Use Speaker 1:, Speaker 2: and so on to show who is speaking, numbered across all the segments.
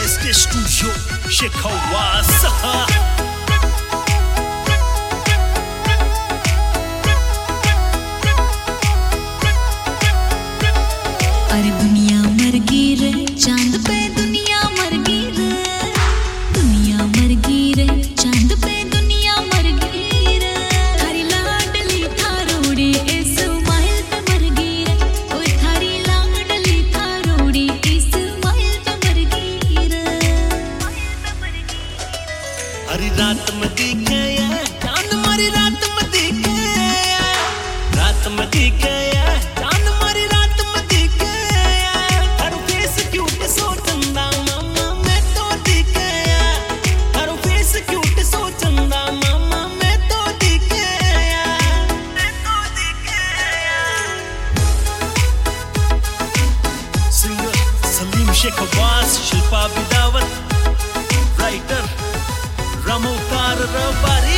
Speaker 1: SK Studio Shekawasa.
Speaker 2: अरे दुनिया मर गई रे चांद पे दुनिया मर गई रे दुनिया मर गई रे चांद पे दुनिया मर गई रे थारी लाडली थारोड़ी इस्माइल पे मर गई रे ओए थारी लाडली थारोड़ी इस्माइल पे मर गई रे
Speaker 1: हरी रात में दिखे चांद मारी रात में दिखे रात में दिखे Shekawasa, Shilpa Bidawat, writer Ramokar Rabari.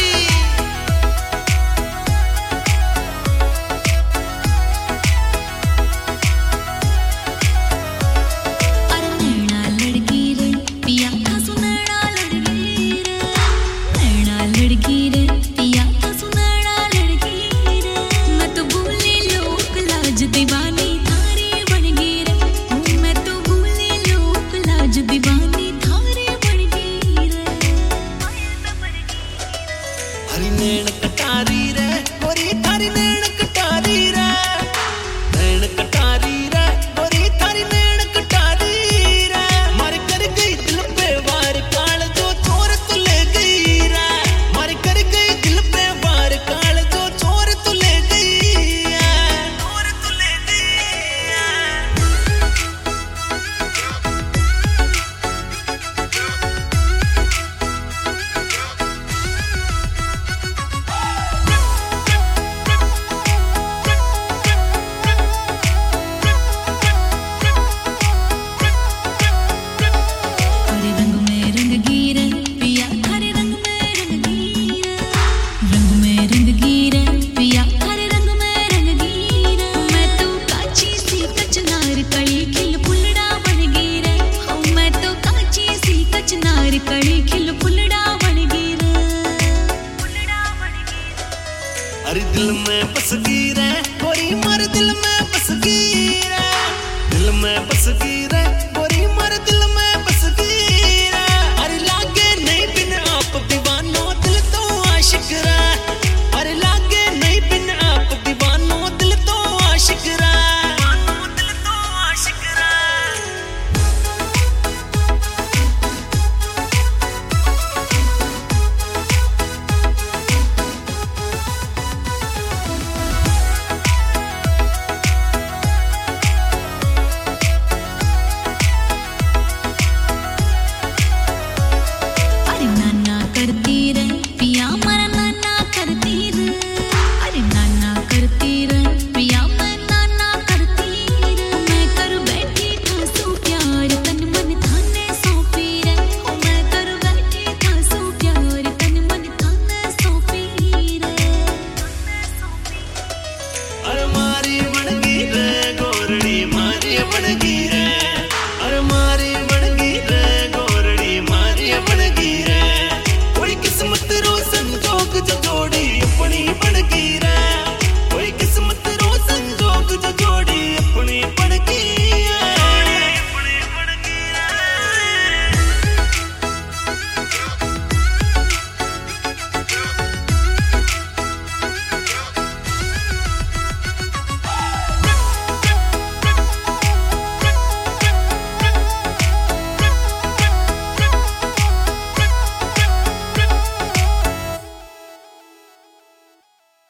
Speaker 1: हरी नैन कटारी रे गोरी थारी नैन कटारी रे नैन कटारी रे गोरी थारी नैन कटारी रे मार कर गई दिल पे वार काल जो चोर तू ले गई रे मार कर गई दिल पे वार काल जो चोर तू ले गई चोर तू ले अरे दिल में बस गई रे गोरी मार दिल में बस गई रे दिल में